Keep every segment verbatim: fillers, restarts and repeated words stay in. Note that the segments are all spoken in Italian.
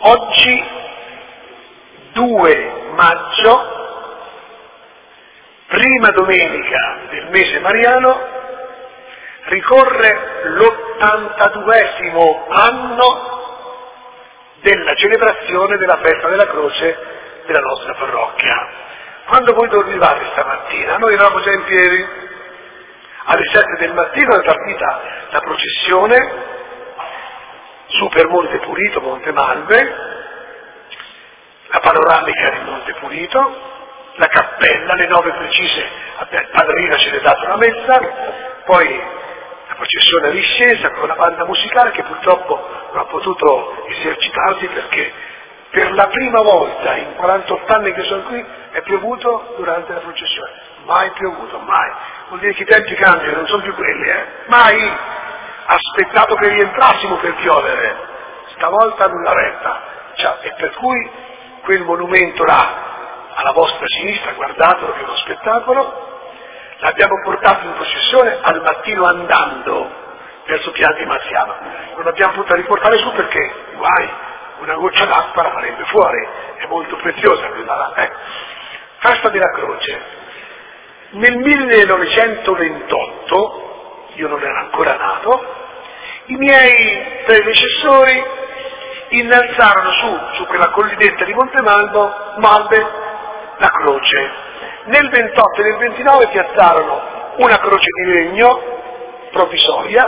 Oggi, due maggio, prima domenica del mese mariano, ricorre l'ottantaduesimo anno della celebrazione della festa della croce della nostra parrocchia. Quando voi dormivate stamattina, noi eravamo già in piedi. Alle sette del mattino è partita la processione su per Monte Pulito, Monte Malve, la panoramica di Monte Pulito, la cappella, le nove precise, il padrino ce ne ha dato la messa, poi la processione è riscesa con la banda musicale che purtroppo non ha potuto esercitarsi perché per la prima volta in quarantotto anni che sono qui è piovuto durante la processione. Mai piovuto, mai. Vuol dire che i tempi cambiano, non sono più quelli, eh? Mai aspettato che rientrassimo per piovere. Stavolta nulla retta. Cioè, e per cui quel monumento là, alla vostra sinistra, guardatelo che è uno spettacolo, l'abbiamo portato in processione al mattino andando verso Piazza di Marziano. Non l'abbiamo potuto riportare su perché, guai, una goccia d'acqua la farebbe fuori, è molto preziosa quella là. Eh. Festa della Croce. Nel millenovecentoventotto, io non ero ancora nato, i miei predecessori innalzarono su, su quella collinetta di Monte Malvo, Malve, la croce. Nel ventotto e nel ventinove piazzarono una croce di legno provvisoria,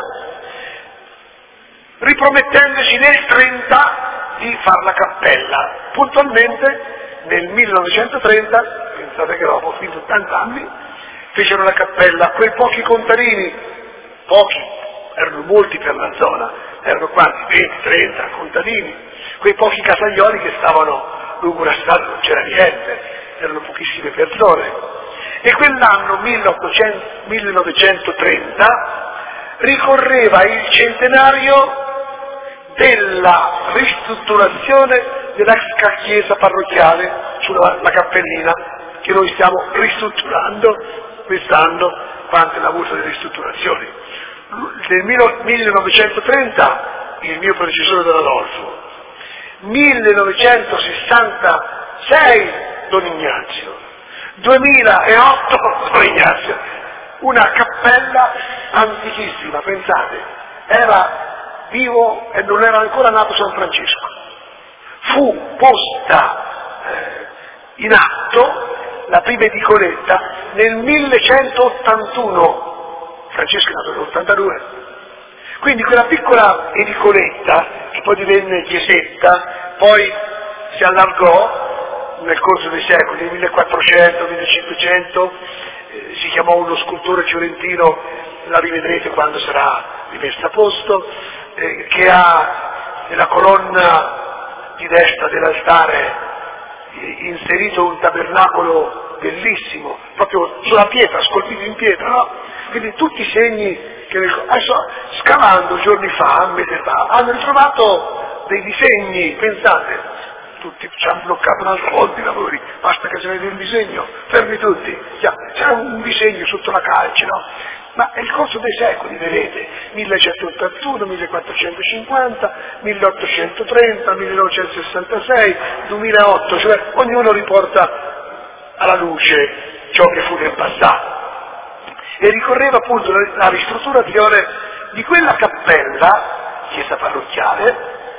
ripromettendoci nel trenta di far la cappella. Puntualmente nel millenovecentotrenta, pensate che dopo finito ottanta anni, fecero la cappella, quei pochi contadini, pochi, erano molti per la zona, erano quanti? venti trenta contadini, quei pochi casaioli che stavano lungo la strada, non c'era niente, erano pochissime persone. E quell'anno millenovecentotrenta ricorreva il centenario della ristrutturazione della chiesa parrocchiale sulla la cappellina che noi stiamo ristrutturando quest'anno quante l'ha avuto delle ristrutturazioni. Nel millenovecentotrenta il mio predecessore Don Adolfo, millenovecentosessantasei Don Ignazio, duemilaotto Don Ignazio, una cappella antichissima, pensate, era vivo e non era ancora nato San Francesco. Fu posta eh, in atto la prima edicoletta nel millecentottantuno, Francesco è nato nell'ottantadue, quindi quella piccola edicoletta che poi divenne chiesetta, poi si allargò nel corso dei secoli, nel millequattrocento, millecinquecento, eh, si chiamò uno scultore fiorentino, la rivedrete quando sarà rimessa a posto, eh, che ha nella colonna di destra dell'altare inserito un tabernacolo bellissimo, proprio sulla pietra, scolpito in pietra, no? Quindi tutti i segni che adesso scavando giorni fa, un mese fa, hanno ritrovato dei disegni, pensate, tutti ci hanno bloccato un altro volta i lavori, basta che se ne vede un disegno, fermi tutti, c'è un disegno sotto la calce, no? Ma è il corso dei secoli, vedete, millecentottantuno, millequattrocentocinquanta, milleottocentotrenta, millenovecentosessantasei, duemilaotto, cioè ognuno riporta alla luce ciò che fu nel passato. E ricorreva appunto la ristrutturazione di quella cappella, chiesa parrocchiale,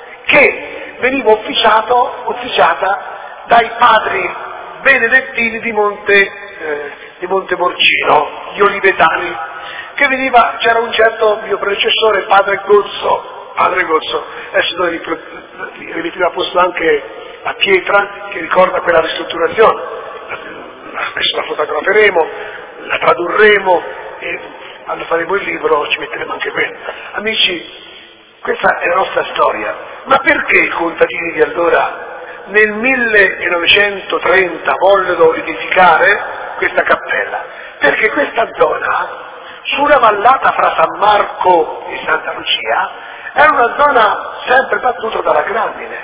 che veniva officiato, officiata dai padri benedettini di Monte, eh, di Monte Morcino, gli olivetani, che veniva, c'era un certo mio predecessore, padre Gozzo, padre Gozzo, adesso noi rimettiamo a posto anche la pietra che ricorda quella ristrutturazione, adesso la fotograferemo, la tradurremo e quando faremo il libro ci metteremo anche quella. Amici, questa è la nostra storia, ma perché i contadini di allora nel millenovecentotrenta vollero edificare questa cappella? Perché questa zona, sulla vallata fra San Marco e Santa Lucia, era una zona sempre battuta dalla grandine.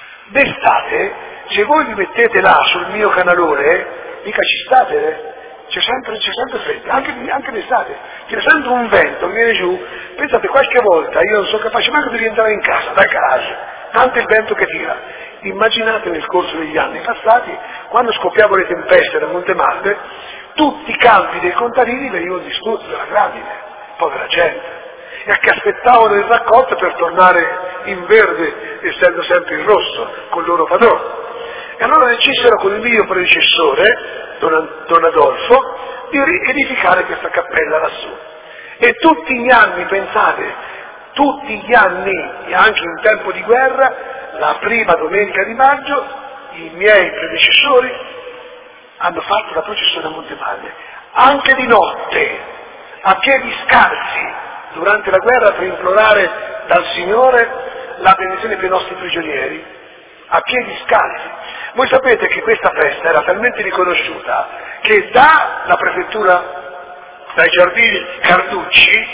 D'estate, se voi vi mettete là sul mio canalone, mica ci state, c'è sempre, c'è sempre freddo, anche, anche d'estate, c'è sempre un vento che viene giù. Pensate, qualche volta io non sono capace manco di rientrare in casa, dal garage, tanto il vento che tira. Immaginate nel corso degli anni passati, quando scoppiavano le tempeste da Montemalve, tutti i campi dei contadini venivano distrutti dalla grandine, povera gente, e che aspettavano il raccolto per tornare in verde, essendo sempre in rosso, con il loro padrone. E allora decisero con il mio predecessore, Don, Don Adolfo, di edificare questa cappella lassù. E tutti gli anni, pensate, tutti gli anni, anche in tempo di guerra, la prima domenica di maggio, i miei predecessori hanno fatto la processione a Montemalve, anche di notte, a piedi scalzi, durante la guerra, per implorare dal Signore la benedizione per i nostri prigionieri, a piedi scalzi. Voi sapete che questa festa era talmente riconosciuta che dalla prefettura, dai giardini Carducci,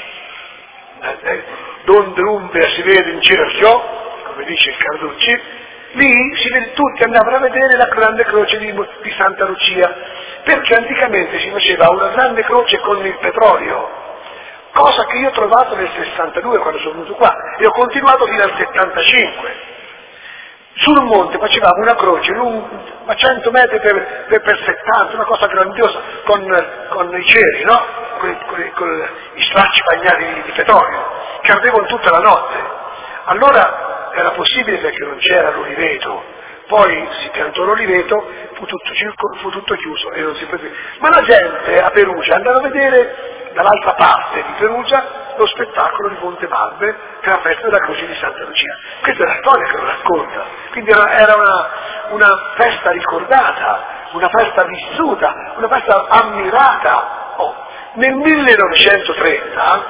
eh, donde l'umbria si vede in cerchio, come dice il Carducci, lì si vede, tutti andavano a vedere la grande croce di, di Santa Lucia, perché anticamente si faceva una grande croce con il petrolio, cosa che io ho trovato nel sessantadue quando sono venuto qua, e ho continuato fino al settantacinque. Sul monte facevamo una croce lunga cento metri per, per, per settanta, una cosa grandiosa, con, con i ceri, no? Con, con, con i stracci bagnati di, di petrolio, che ardevano tutta la notte. Allora era possibile perché non c'era l'oliveto, poi si piantò l'oliveto, fu tutto, fu tutto chiuso e non si poteva. Ma la gente a Perugia andava a vedere dall'altra parte di Perugia lo spettacolo di Montemalve per la festa della croce di Santa Lucia. Questa è la storia che lo racconta, quindi era, era una, una festa ricordata, una festa vissuta, una festa ammirata. Oh, nel millenovecentotrenta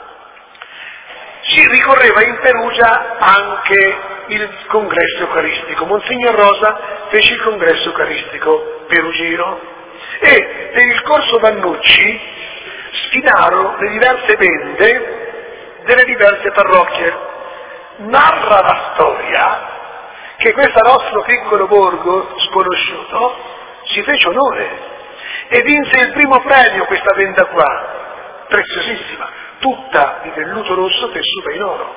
si ricorreva in Perugia anche il congresso eucaristico. Monsignor Rosa fece il congresso eucaristico perugino e per il corso Vannucci sfidarono le diverse bende delle diverse parrocchie. Narra la storia che questo nostro piccolo borgo sconosciuto si fece onore e vinse il primo premio questa benda qua, preziosissima, tutta di velluto rosso tessuta in oro.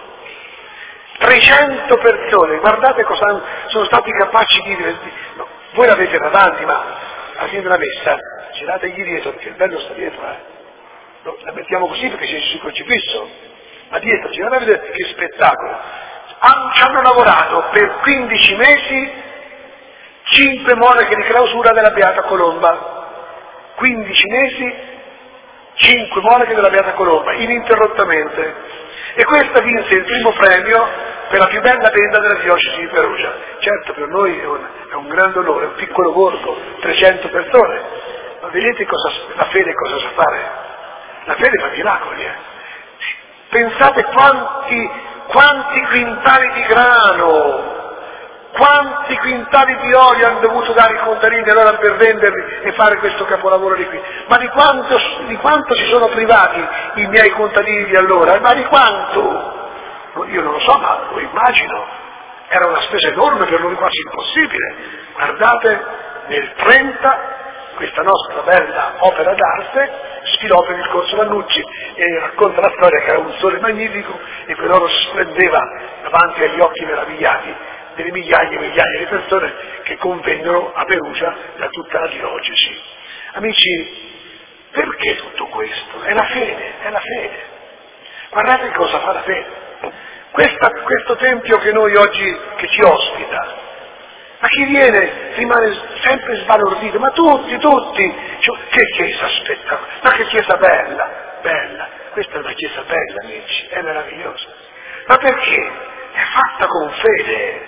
trecento persone, guardate cosa sono stati capaci di dire. No, voi l'avete davanti, ma alla fine della messa girategli dietro, perché il bello sta dietro, eh. No, la mettiamo così perché c'è sul crocifisso, ma dietro, girate a vedere che spettacolo. Han, ci hanno lavorato per quindici mesi cinque monache di clausura della Beata Colomba, quindici mesi, cinque monache della Beata Colomba, ininterrottamente, e questa vinse il primo premio per la più bella benda della diocesi di Perugia. Certo, per noi è un, è un grande onore, un piccolo borgo, trecento persone, ma vedete cosa, la fede cosa sa fare? La fede fa miracoli, eh. Pensate quanti, quanti quintali di grano, quanti quintali di olio hanno dovuto dare i contadini allora per venderli e fare questo capolavoro di qui. Ma di quanto, di quanto si sono privati i miei contadini di allora? Ma di quanto? Io non lo so, ma lo immagino. Era una spesa enorme, per loro quasi impossibile. Guardate, nel trenta questa nostra bella opera d'arte sfilò per il corso Vannucci e racconta la storia che era un sole magnifico e quell'oro splendeva davanti agli occhi meravigliati delle migliaia e migliaia di persone che convennero a Perugia da tutta la diocesi. Amici, perché tutto questo? È la fede, è la fede. Guardate cosa fa la fede. Questa, questo tempio che noi oggi, che ci ospita, ma chi viene rimane sempre sbalordito, ma tutti, tutti, cioè, che chiesa spettacolo, ma che chiesa bella, bella, questa è una chiesa bella, amici, è meravigliosa, ma perché? È fatta con fede.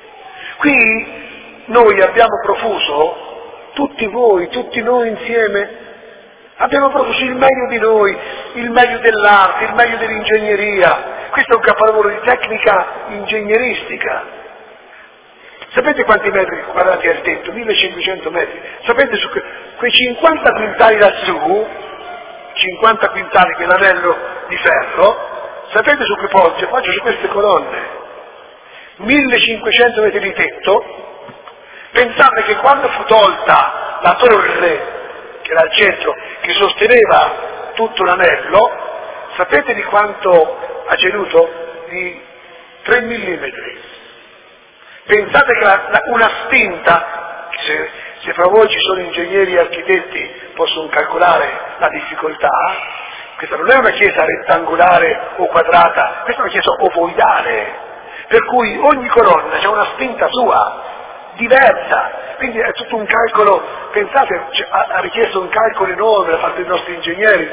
Qui noi abbiamo profuso, tutti voi, tutti noi insieme, abbiamo profuso il meglio di noi, il meglio dell'arte, il meglio dell'ingegneria, questo è un capolavoro di tecnica ingegneristica. Sapete quanti metri quadrati è il tetto? millecinquecento metri. Sapete su que- quei cinquanta quintali lassù, cinquanta quintali quell'anello di ferro, sapete su che poggia? Poggia su queste colonne. millecinquecento metri di tetto. Pensate che quando fu tolta la torre che era al centro, che sosteneva tutto l'anello, sapete di quanto ha ceduto? Di tre millimetri. Pensate che la, la, una spinta, se, se fra voi ci sono ingegneri e architetti possono calcolare la difficoltà, questa non è una chiesa rettangolare o quadrata, questa è una chiesa ovoidale, per cui ogni colonna c'è una spinta sua, diversa, quindi è tutto un calcolo, pensate, cioè, ha, ha richiesto un calcolo enorme da parte dei nostri ingegneri.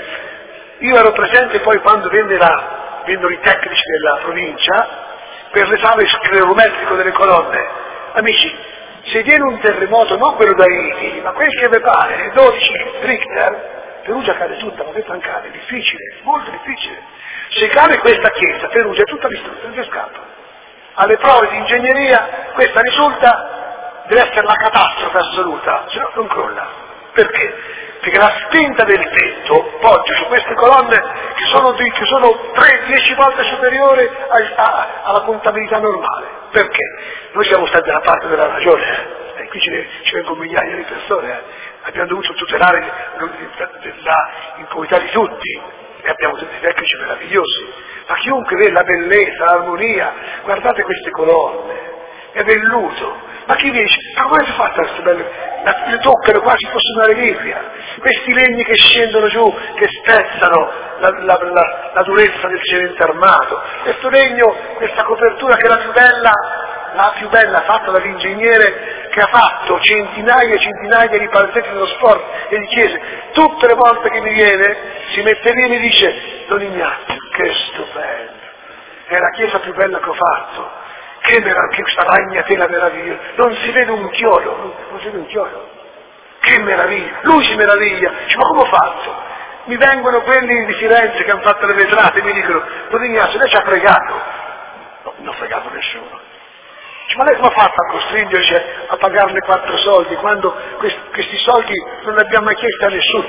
Io ero presente poi quando vennero, vennero i tecnici della provincia per l'esame sclerometrico delle colonne. Amici, se viene un terremoto, non quello da Haiti, ma quel che vi pare, dodici Richter, Perugia cade tutta, ma questo cade, è difficile, molto difficile. Se cade questa chiesa, Perugia è tutta distrutta, non si scappa. Alle prove di ingegneria questa risulta, deve essere la catastrofe assoluta, se no non crolla. Perché? Perché la spinta del tetto poggia su queste colonne che sono, di, che sono tre dieci volte superiore a, a, alla contabilità normale. Perché? Noi siamo stati dalla parte della ragione, eh? E qui ci, ci vengono migliaia di persone, eh? Abbiamo dovuto tutelare l'incomunità di tutti e abbiamo tutti tecnici meravigliosi, ma chiunque vede la bellezza, l'armonia, guardate queste colonne, è velluto. Ma chi dice, ma come si fa queste belle, le toccano quasi fosse una reliquia, questi legni che scendono giù, che spezzano la, la, la, la durezza del cemento armato, questo legno, questa copertura che è la più bella, la più bella fatta dall'ingegnere che ha fatto centinaia e centinaia di palazzetti dello sport e di chiese, tutte le volte che mi viene si mette lì e mi dice, Don Ignazio, che stupendo, è la chiesa più bella che ho fatto. Che meraviglia, questa ragnatela meravigliosa, non si vede un chiodo, non, non si vede un chiodo, che meraviglia, lui si meraviglia, dice, ma come ho fatto? Mi vengono quelli di Firenze che hanno fatto le vetrate e mi dicono, Don Ignazio, lei ci ha fregato, no, non ho fregato nessuno, dice, ma lei come ha fatto a costringerci a pagarle quattro soldi quando questi, questi soldi non li abbiamo mai chiesti a nessuno?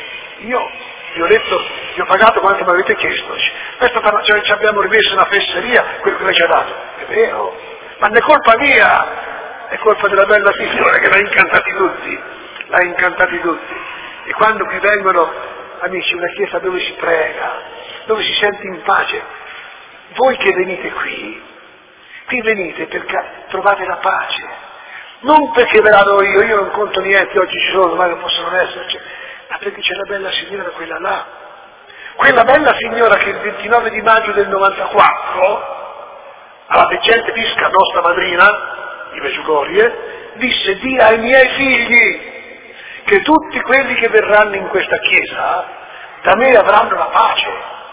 Io vi ho detto, vi ho pagato quanto mi avete chiesto, questo per, cioè, ci abbiamo rimesso una fesseria, quello che lei ci ha dato, è vero, ma non è colpa mia, è colpa della bella signora che l'ha incantati tutti, l'ha incantati tutti, e quando qui vengono, amici, una chiesa dove si prega, dove si sente in pace, voi che venite qui, qui venite perché trovate la pace, non perché ve la do io, io non conto niente, oggi ci sono, domani non possono esserci, ma perché c'è la bella signora, quella là, quella bella signora che il ventinove di maggio del novantaquattro, alla veggente pisca nostra madrina, di Meggiugorie, disse, di ai miei figli, che tutti quelli che verranno in questa chiesa, da me avranno la pace.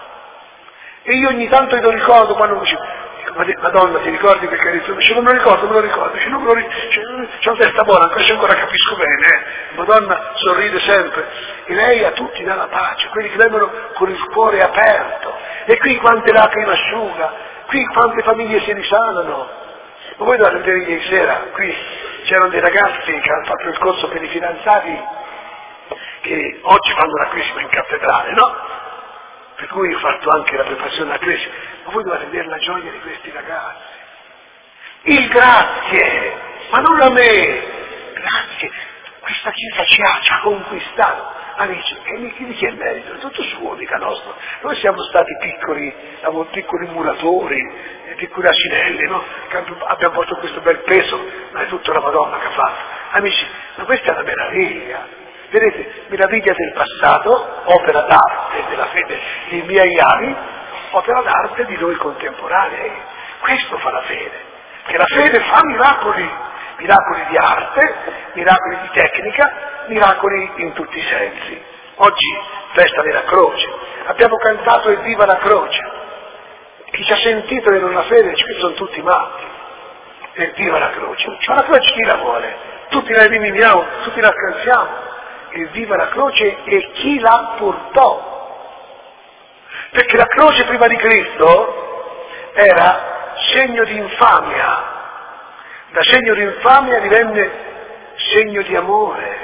E io ogni tanto lo ricordo quando mi dice, Madonna, ti ricordi perché hai detto? Dice, non me lo ricordo, me lo ricordo, dice, non me lo ricordo, c'è una testa buona, ancora, ancora capisco bene, eh? Madonna sorride sempre, e lei a tutti dà la pace, quelli che vengono con il cuore aperto, e qui quante lacrime asciuga, qui quante famiglie si risanano, ma voi dovete vedere ieri sera, qui c'erano dei ragazzi che hanno fatto il corso per i fidanzati, che oggi fanno la cresima in cattedrale, no? Per cui ho fatto anche la preparazione alla cresima, ma voi dovete vedere la gioia di questi ragazzi. Il grazie, ma non a me, grazie, questa chiesa ci ha, ci ha conquistato. Amici, e di chi è il merito? È tutto suo, mica nostro. Noi siamo stati piccoli, siamo piccoli muratori, piccoli asinelli, no? Che abbiamo portato questo bel peso, ma è tutta la Madonna che ha fatto. Amici, ma questa è una meraviglia. Vedete, meraviglia del passato, opera d'arte della fede dei miei avi, opera d'arte di noi contemporanei. Questo fa la fede, che la fede fa miracoli, miracoli di arte, miracoli di tecnica, miracoli in tutti i sensi. Oggi, festa della croce, abbiamo cantato Evviva la croce. Chi ci ha sentito e non ha fede, questi sono tutti matti. Evviva la croce, cioè la croce chi la vuole? Tutti la eliminiamo, tutti la scansiamo. E viva la croce e chi la portò, perché la croce prima di Cristo era segno di infamia, da segno di infamia divenne segno di amore,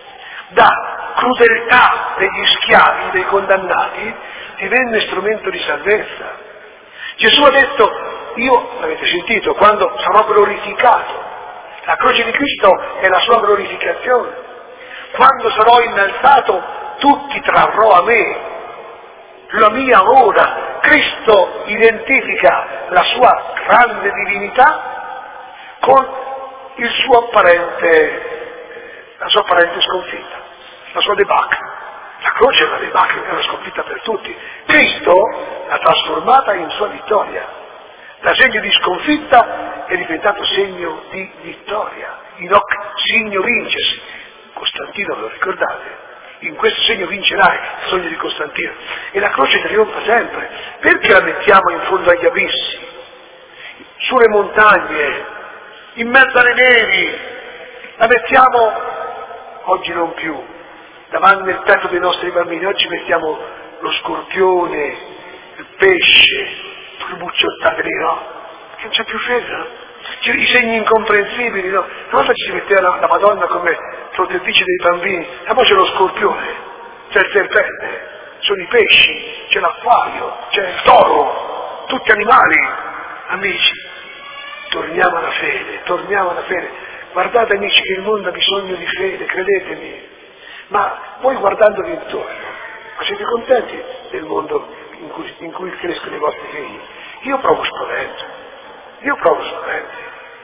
da crudeltà degli schiavi, dei condannati, divenne strumento di salvezza. Gesù ha detto, io, l'avete sentito, quando sarò glorificato, la croce di Cristo è la sua glorificazione. quando sarò innalzato tutti trarrò a me, la mia ora. Cristo identifica la sua grande divinità con il suo apparente, la sua apparente sconfitta, la sua debacle. La croce è una debacle, è una sconfitta per tutti. Cristo l'ha trasformata in sua vittoria. Da segno di sconfitta è diventato segno di vittoria. In hoc signo vinces. Costantino, ve lo ricordate? In questo segno vincerai, il sogno di Costantino. E la croce trionfa sempre. Perché la mettiamo in fondo agli abissi, sulle montagne, in mezzo alle nevi? La mettiamo, oggi non più, davanti nel petto dei nostri bambini. Oggi mettiamo lo scorpione, il pesce, le bucciottate lì, no? Che non c'è più fede, no? C'è i segni incomprensibili, no? Una volta ci si metteva la, la Madonna come protettrice dei bambini, e poi c'è lo scorpione, c'è il serpente, sono i pesci, c'è l'acquario, c'è il toro, tutti animali. Amici, torniamo alla fede, torniamo alla fede. Guardate amici che il mondo ha bisogno di fede, credetemi. Ma voi guardandovi intorno, ma siete contenti del mondo in cui, in cui crescono i vostri figli? Io provo spavento, io provo spavento.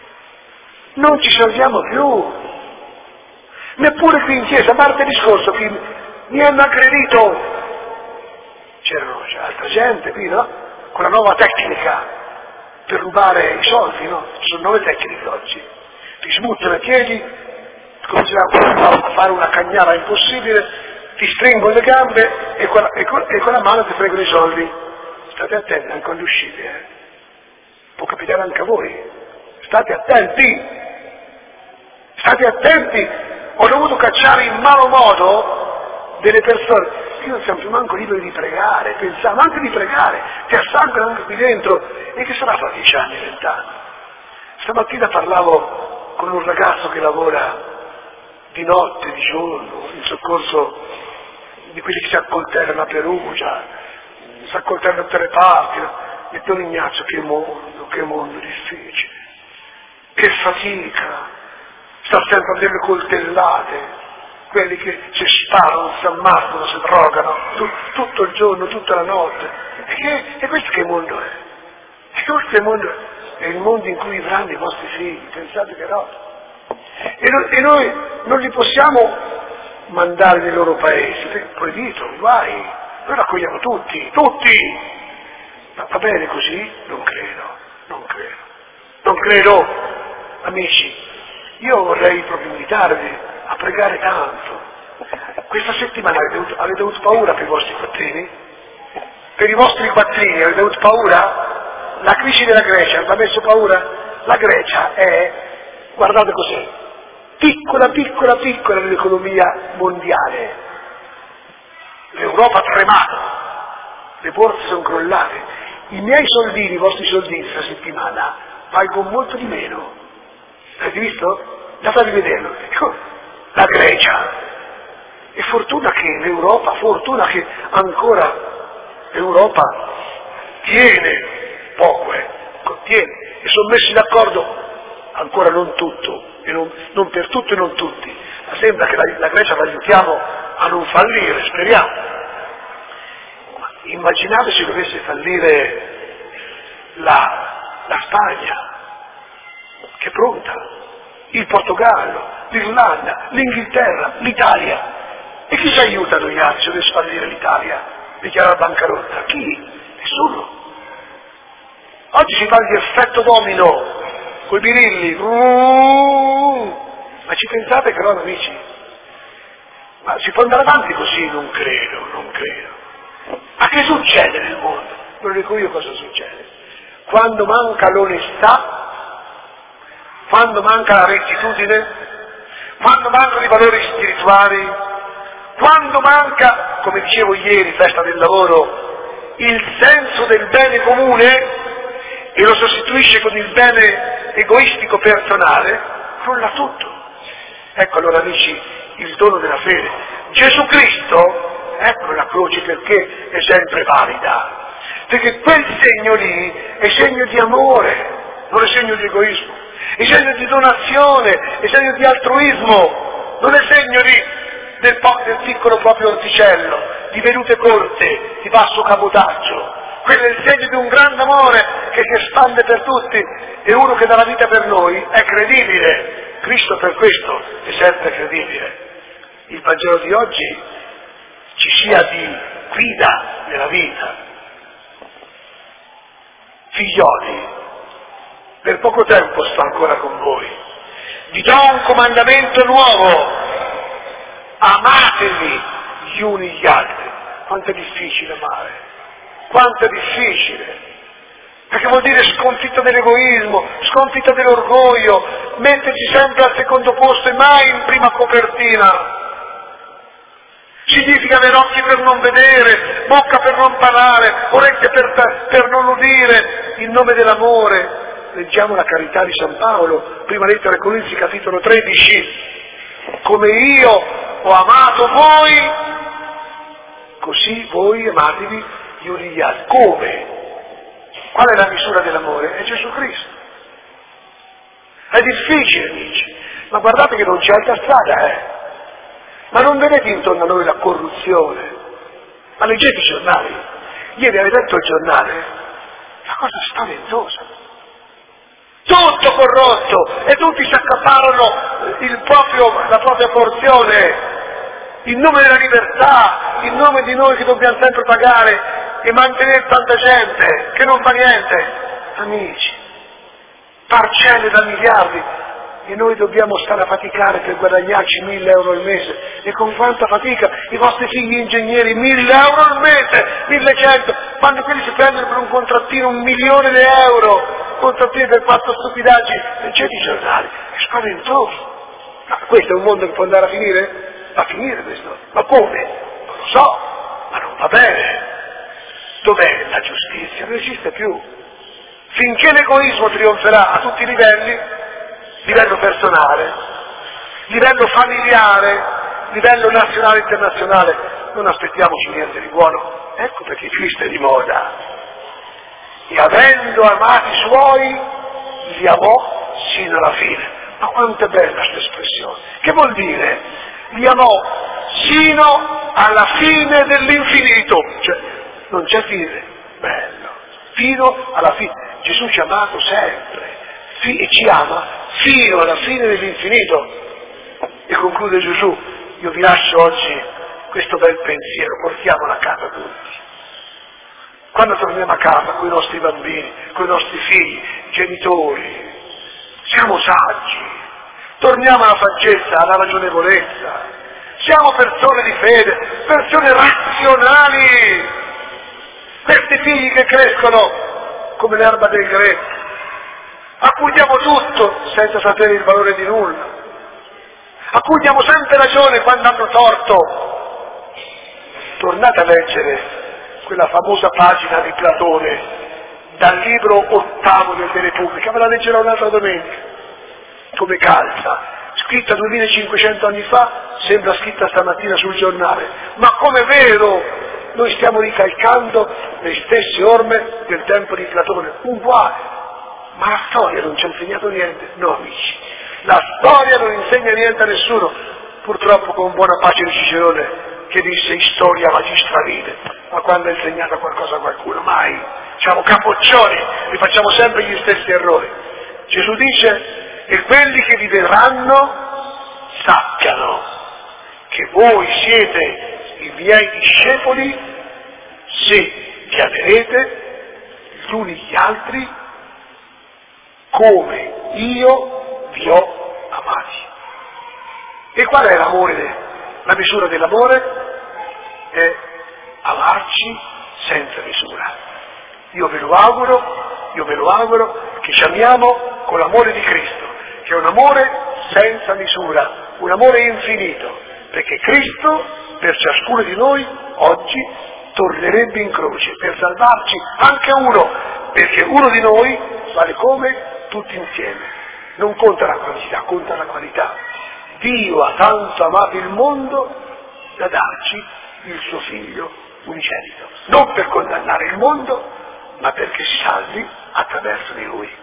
Non ci salviamo più, neppure qui in chiesa. Martedì scorso qui mi hanno aggredito, c'erano c'è altra gente qui, no? Con la nuova tecnica per rubare i soldi, no? Ci sono nuove tecniche oggi, ti smuttano i piedi, cominciano a fare una cagnara impossibile, ti stringono le gambe e con, la, e, con, e con la mano ti fregano i soldi. State attenti anche quando uscite, eh. Può capitare anche a voi. State attenti, state attenti. Ho dovuto cacciare in malo modo delle persone. Qui non siamo più manco liberi di pregare, pensiamo anche di pregare, ti assanguano anche qui dentro. E che sarà fra dieci anni, vent'anni? Stamattina parlavo con un ragazzo che lavora di notte, di giorno, in soccorso di quelli che si accoltellano a Perugia, si accoltellano da tutte le parti. E Don Ignazio, che mondo, che mondo difficile, che fatica, sta sempre a delle coltellate, quelli che si sparano, si ammazzano, si drogano, tu, tutto il giorno, tutta la notte. E, che, e questo che mondo è? E questo che mondo è? È il mondo in cui vivranno i vostri figli, pensate che roba. E noi, e noi non li possiamo mandare nei loro paesi, proibito, guai, noi raccogliamo tutti, tutti. Ma va bene così? Non credo, non credo, non credo, amici. Io vorrei proprio invitarvi a pregare tanto. Questa settimana avete avuto, avete avuto paura per i vostri quattrini? Per i vostri quattrini avete avuto paura? La crisi della Grecia vi ha messo paura? La Grecia è, guardate cos'è, piccola, piccola, piccola nell'economia mondiale. L'Europa ha tremato, le borse sono crollate. I miei soldini, i vostri soldini questa settimana valgono molto di meno. Avete visto? Andate a rivederlo. Ecco, la Grecia. E fortuna che l'Europa, fortuna che ancora l'Europa tiene poco, eh, tiene. E sono messi d'accordo, ancora non tutto, e non, non per tutto e non tutti. Ma sembra che la, la Grecia la aiutiamo a non fallire, speriamo. Immaginate se dovesse fallire la, la Spagna, che è pronta, il Portogallo, l'Irlanda, l'Inghilterra, l'Italia. E chi ci aiuta noi altri se dovesse fallire l'Italia? Dichiara bancarotta? Chi? Nessuno. Oggi si parla di effetto domino, coi birilli. Ma ci pensate che no, amici? Ma si può andare avanti così? Non credo, non credo. Ma che succede nel mondo? Ve lo dico io cosa succede. Quando manca l'onestà, quando manca la rettitudine, quando mancano i valori spirituali, quando manca, come dicevo ieri, festa del lavoro, il senso del bene comune e lo sostituisce con il bene egoistico personale, crolla tutto. Ecco allora amici il dono della fede. Gesù Cristo, ecco la croce perché è sempre valida, perché quel segno lì è segno di amore, non è segno di egoismo, è segno di donazione, è segno di altruismo, non è segno di del, po- del piccolo proprio orticello, di vedute corte, di basso cabotaggio. Quello è il segno di un grande amore che si espande per tutti, e uno che dà la vita per noi è credibile. Cristo per questo è sempre credibile. Il Vangelo di oggi ci sia di guida nella vita. Figlioli, per poco tempo sto ancora con voi. Vi do un comandamento nuovo: amatevi gli uni gli altri. Quanto è difficile amare, quanto è difficile, perché vuol dire sconfitta dell'egoismo, sconfitta dell'orgoglio, metterci sempre al secondo posto e mai in prima copertina. Significa avere occhi per non vedere, bocca per non parlare, orecchie per, per non udire, in nome dell'amore. Leggiamo la carità di San Paolo, prima lettera ai Corinzi, capitolo tredici. Come io ho amato voi, così voi amatevi gli uni gli altri. Come? Qual è la misura dell'amore? È Gesù Cristo. È difficile, amici, ma guardate che non c'è altra strada, eh. Ma non vedete intorno a noi la corruzione? Ma leggete i giornali. Ieri avete letto il giornale? Una cosa spaventosa. Tutto corrotto, e tutti si accaparrano il proprio, la propria porzione, in nome della libertà, in nome di noi che dobbiamo sempre pagare e mantenere tanta gente che non fa niente. Amici, parcelle da miliardi, e noi dobbiamo stare a faticare per guadagnarci mille euro al mese. E con quanta fatica i vostri figli ingegneri, mille euro al mese, millecento, quando quelli si prendono per un contrattino un milione di euro, contrattini per quattro stupidaggini. Leggete i giornali, è spaventoso. Ma questo è un mondo che può andare a finire? Va a finire questo. Ma come? Non lo so, ma non va bene. Dov'è la giustizia? Non esiste più. Finché l'egoismo trionferà a tutti i livelli, livello personale, livello familiare, livello nazionale e internazionale, non aspettiamoci niente di buono. Ecco perché Cristo è di moda. E avendo amati i suoi, li amò sino alla fine. Ma quanto è bella questa espressione! Che vuol dire? Li amò sino alla fine dell'infinito. Cioè, non c'è fine. Bello. Fino alla fine. Gesù ci ha amato sempre. E ci ama fino alla fine dell'infinito. E conclude Gesù: io vi lascio oggi questo bel pensiero, portiamolo a casa tutti. Quando torniamo a casa con i nostri bambini, con i nostri figli, genitori, siamo saggi, torniamo alla saggezza, alla ragionevolezza, siamo persone di fede, persone razionali, questi figli che crescono come l'erba del greco, a cui diamo tutto senza sapere il valore di nulla, a cui diamo sempre ragione quando hanno torto. Tornate a leggere quella famosa pagina di Platone dal libro ottavo del De Repubblica, ve la leggerò un'altra domenica, come calza, scritta duemilacinquecento anni fa, sembra scritta stamattina sul giornale, ma come vero noi stiamo ricalcando le stesse orme del tempo di Platone, uguale. Ma la storia non ci ha insegnato niente? No, amici, la storia non insegna niente a nessuno, purtroppo con buona pace di Cicerone, che disse storia magistra vide, ma quando ha insegnato qualcosa a qualcuno? Mai. Siamo capoccioni, rifacciamo sempre gli stessi errori. Gesù dice: e quelli che vi vedranno sappiano che voi siete i miei discepoli se vi amerete gli uni gli altri come io vi ho amati. E qual è l'amore? La misura dell'amore è amarci senza misura. Io ve lo auguro, io ve lo auguro che ci amiamo con l'amore di Cristo, che è un amore senza misura, un amore infinito, perché Cristo per ciascuno di noi oggi tornerebbe in croce per salvarci anche uno, perché uno di noi vale come tutti insieme. Non conta la quantità, conta la qualità. Dio ha tanto amato il mondo da darci il suo figlio unigenito, non per condannare il mondo, ma perché si salvi attraverso di lui.